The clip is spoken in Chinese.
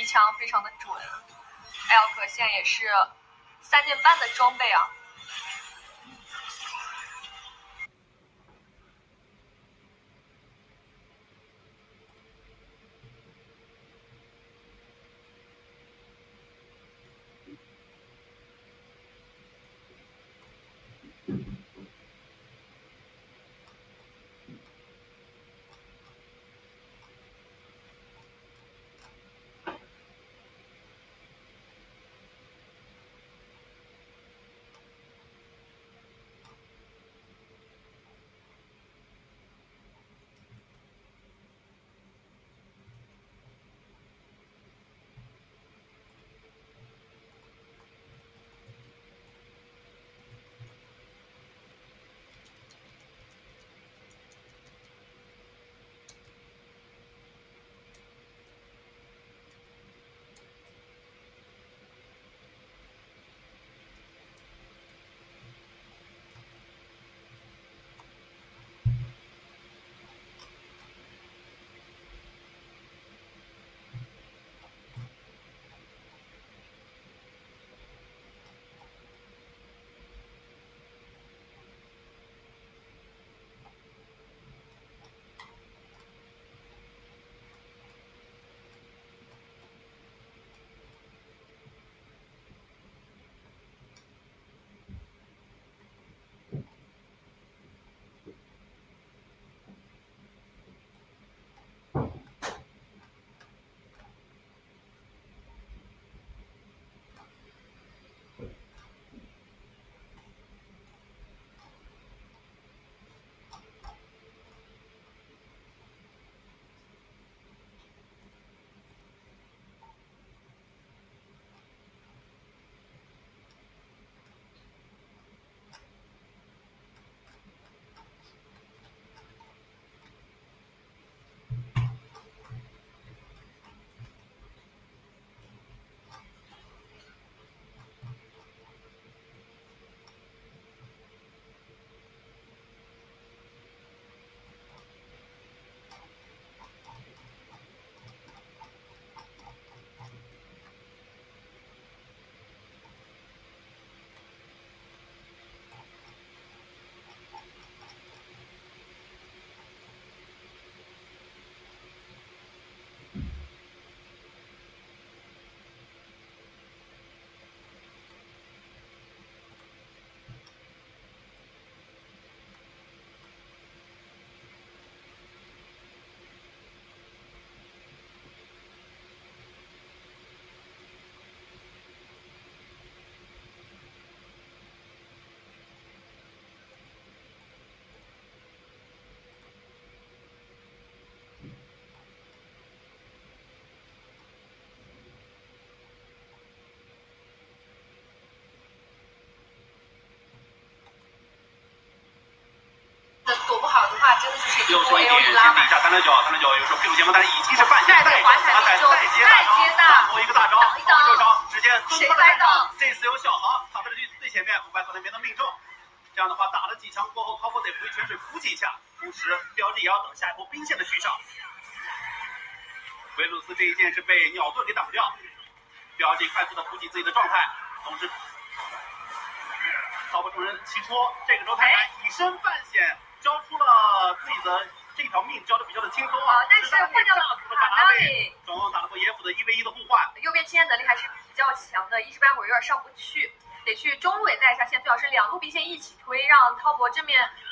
提枪非常的准。艾奥克现在也是3件半的装备啊。躲不好的话，真的就是一波 AOE 拉满。 下3角，3角有时候屁股前方，但是已经是半再被滑铲命中，再接大， 一个大招， 挡一挡， 直接谁来挡？ 这次有小航躺在了最前面，500头那边的命中。这样的话，打了几枪过后，Topo得回泉水补几下，同时标志也要等下一波兵线的续上。维鲁斯这一剑是被鸟盾给挡掉，标记快速的补给自己的状态，同时Topo众人齐戳，这个时候他以身犯险，交出了自己的这条命，交的比较的轻松啊。 但是换掉了卡纳维， 双方打了波野辅的1v1的互换。 右边清线能力还是比较强的，一时半会儿有点上不去，得去中路也带一下线，最好是2路兵线一起推，让滔博正面